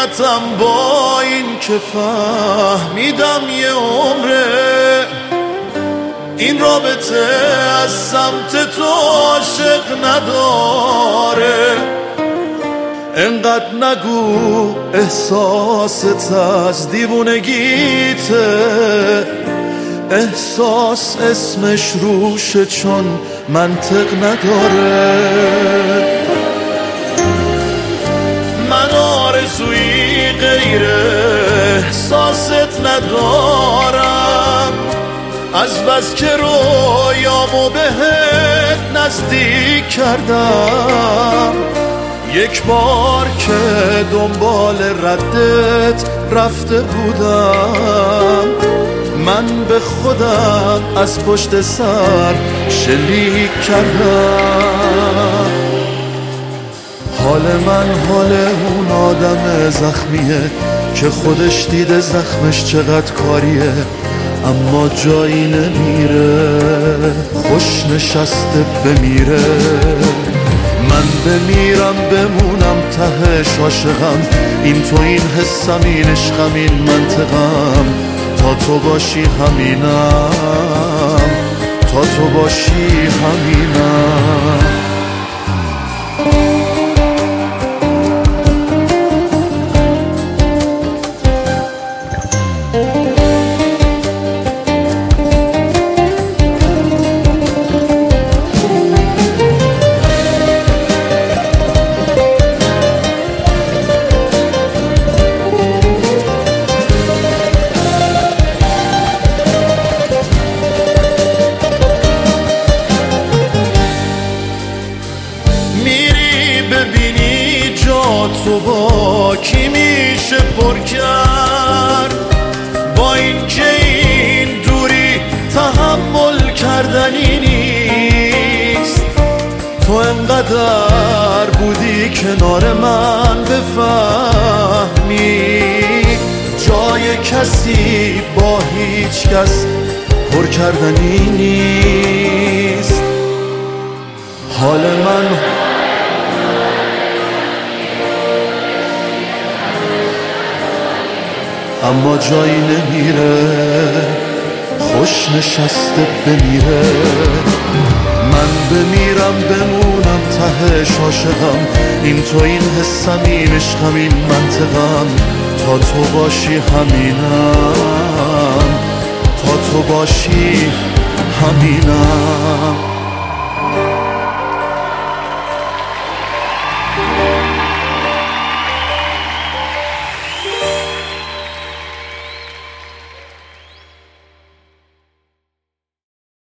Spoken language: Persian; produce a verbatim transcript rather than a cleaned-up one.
حقیقتم با این که فهمیدم یه عمره این رابطه از سمت تو عاشق نداره. انقدر نگو احساست از دیوونگیته، احساس اسمش روشه چون منطق نداره. من آرزویی غیر احساست ندارم، از بس که رویامو بهت نزدیک کردم. یک بار که دنبال ردت رفته بودم، من به خودم از پشت سر شلیک کردم. حال من حال اون آدم زخمیه که خودش دیده زخمش چقدر کاریه، اما جایی نمیره، خوش نشسته بمیره. من بمیرم بمونم تهش عاشقم، این تو این حسم این عشقم این منطقم. تا تو باشی همینم، تا تو باشی همینم. ببینی جا تو با کی میشه پر کرد، با این که این دوری تحمل کردنی نیست. تو انقدر بودی کنار من بفهمی جای کسی با هیچ کس پر کردنی نیست. حال من اما جایی نمیره، خوش نشسته بمیره. من بمیرم بمونم تهش عاشقم، این تو این حسم این عشقم این منطقم. تا تو باشی همینم، تا تو باشی همینم.